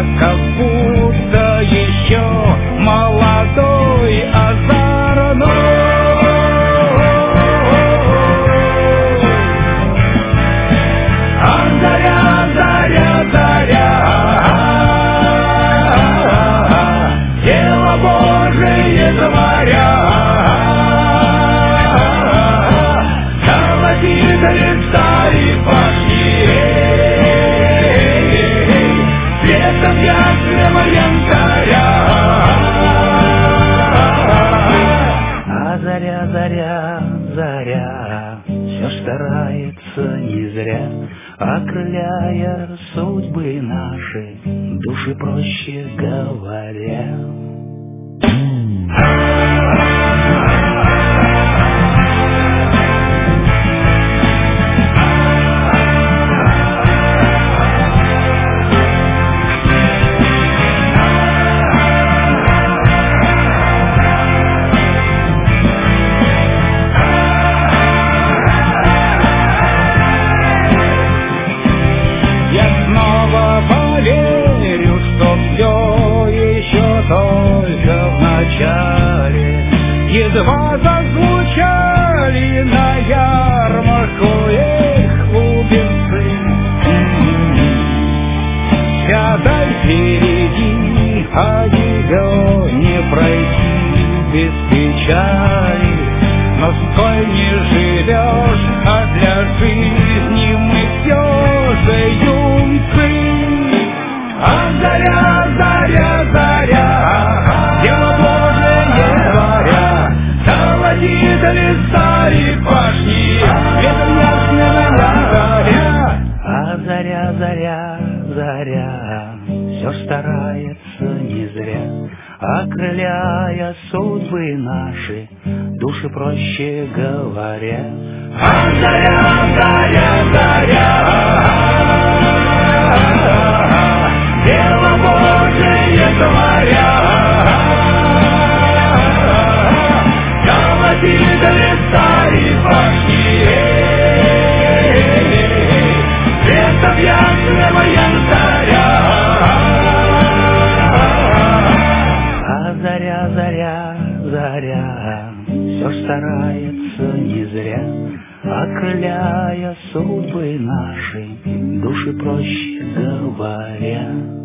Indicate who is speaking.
Speaker 1: как будто еще молодой, озорной. Заря, заря, заря, дело Божие творя, золотит лица и пашни, светом ясного янтаря. А заря, заря, заря, все старается не зря, окрыляя судьбы наши, души, проще говоря. Поверю, что все еще только в начале. Едва зазвучали на ярмарку их бубенцы. Сядай впереди, а ее не пройти без печали. Но сколь не живешь, а для жизни мы все же юнцы. А заря, заря, заря, дело Божие творя, золотит леса и пашни, светом ясного янтаря. А заря, заря, заря, все старается не зря, окрыляя судьбы наши, души, проще говоря. А заря, заря, заря, дело Божие творя, золотит леса и пашни, светом ясного янтаря. А заря, заря, заря, все старается не зря, окрыляя судьбы наши, души, проще говоря.